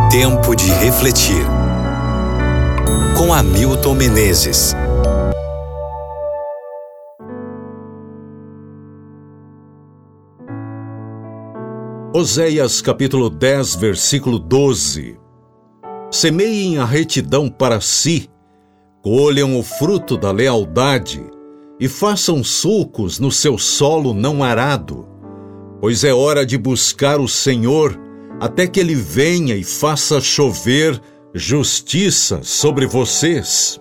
Tempo de refletir. Com Hamilton Menezes. Oséias capítulo 10, versículo 12. Semeiem a retidão para si, colham o fruto da lealdade e façam sulcos no seu solo não arado, pois é hora de buscar o Senhor até que Ele venha e faça chover justiça sobre vocês.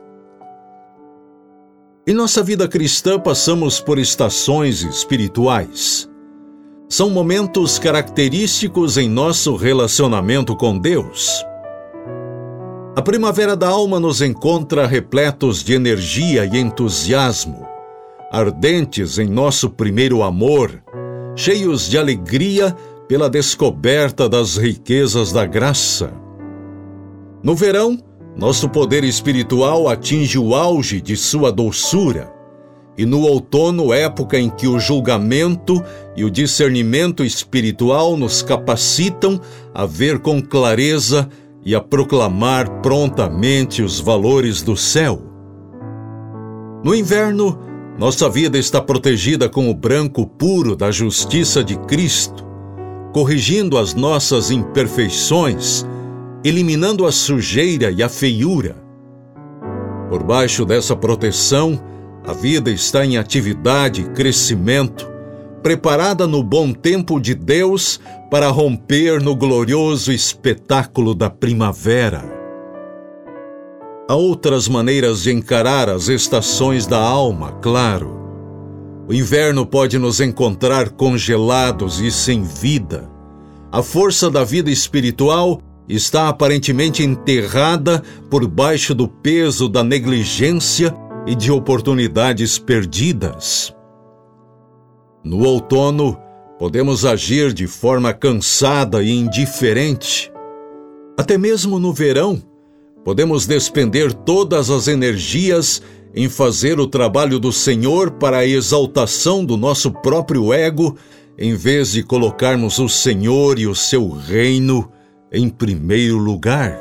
Em nossa vida cristã passamos por estações espirituais. São momentos característicos em nosso relacionamento com Deus. A primavera da alma nos encontra repletos de energia e entusiasmo, ardentes em nosso primeiro amor, cheios de alegria pela descoberta das riquezas da graça. No verão, nosso poder espiritual atinge o auge de sua doçura, e no outono, época em que o julgamento e o discernimento espiritual nos capacitam a ver com clareza e a proclamar prontamente os valores do céu. No inverno, nossa vida está protegida com o branco puro da justiça de Cristo, corrigindo as nossas imperfeições, eliminando a sujeira e a feiura. Por baixo dessa proteção, a vida está em atividade e crescimento, preparada no bom tempo de Deus para romper no glorioso espetáculo da primavera. Há outras maneiras de encarar as estações da alma, claro. O inverno pode nos encontrar congelados e sem vida. A força da vida espiritual está aparentemente enterrada por baixo do peso da negligência e de oportunidades perdidas. No outono, podemos agir de forma cansada e indiferente. Até mesmo no verão, podemos despender todas as energias em fazer o trabalho do Senhor para a exaltação do nosso próprio ego, em vez de colocarmos o Senhor e o seu reino em primeiro lugar.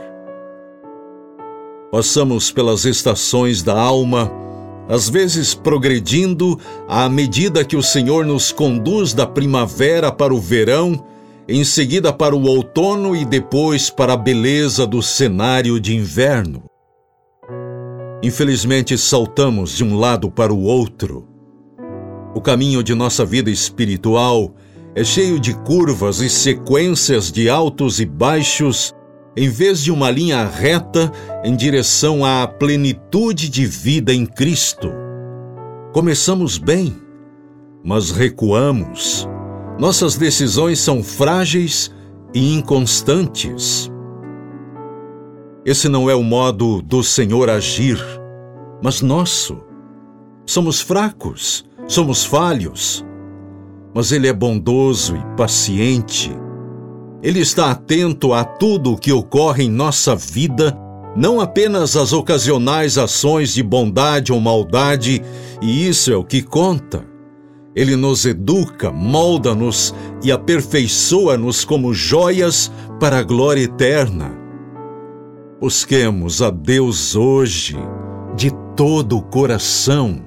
Passamos pelas estações da alma, às vezes progredindo à medida que o Senhor nos conduz da primavera para o verão, em seguida para o outono e depois para a beleza do cenário de inverno. Infelizmente, saltamos de um lado para o outro. O caminho de nossa vida espiritual é cheio de curvas e sequências de altos e baixos, em vez de uma linha reta em direção à plenitude de vida em Cristo. Começamos bem, mas recuamos. Nossas decisões são frágeis e inconstantes. Esse não é o modo do Senhor agir, mas nosso. Somos fracos, somos falhos, mas Ele é bondoso e paciente. Ele está atento a tudo o que ocorre em nossa vida, não apenas às ocasionais ações de bondade ou maldade, e isso é o que conta. Ele nos educa, molda-nos e aperfeiçoa-nos como joias para a glória eterna. Busquemos a Deus hoje, de todo o coração.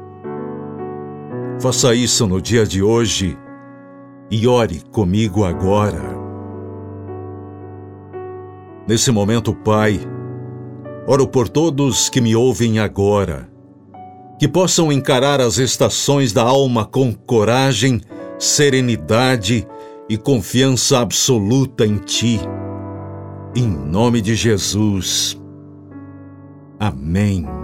Faça isso no dia de hoje e ore comigo agora. Nesse momento, Pai, oro por todos que me ouvem agora, que possam encarar as estações da alma com coragem, serenidade e confiança absoluta em Ti. Em nome de Jesus. Amém.